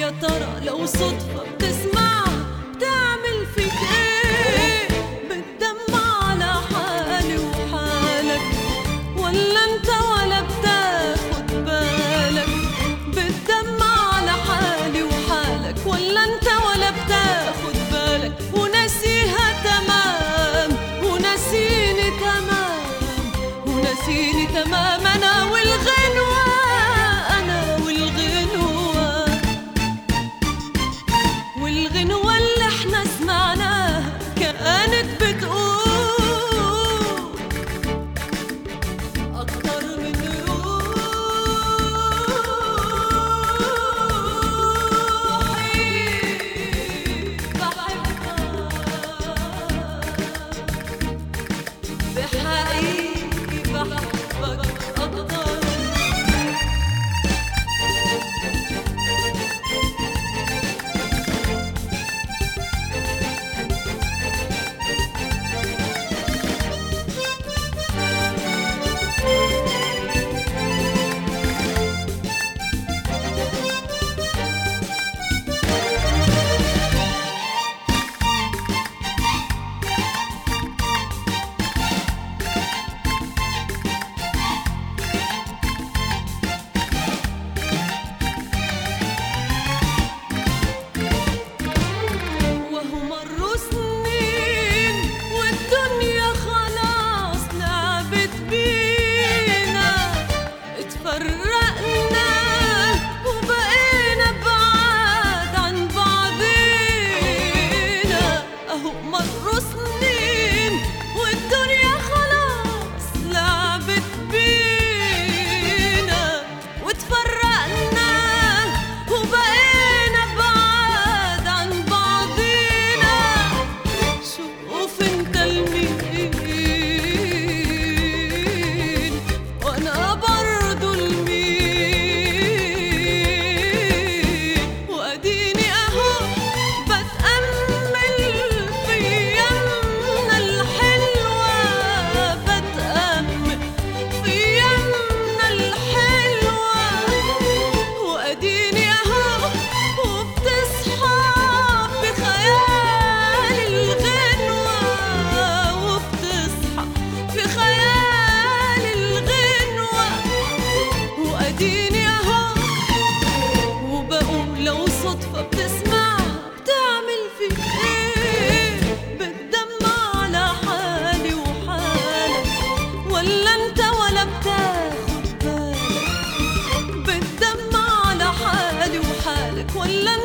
يا ترى لو صدفة بتسمعها بتعمل فيك ايه؟ بتدمع على حالي وحالك ولا انت ولا بتاخد بالك؟ بتدمع على حالي وحالك ولا انت ولا بتاخد بالك؟ وناسيها تمام وناسيني تمام وناسيني تمام انا والغنوة والغنوة اللي احنا سمعناها كانت بتقول أكتر من روحي بحبك بحقيقي بحبك أكتر. لو صدفة بتسمعها بتعمل فيك ايه؟ بتدمع على حالي وحالك ولا انت ولا بتاخد بالك؟ بتدمع على حالي وحالك ولا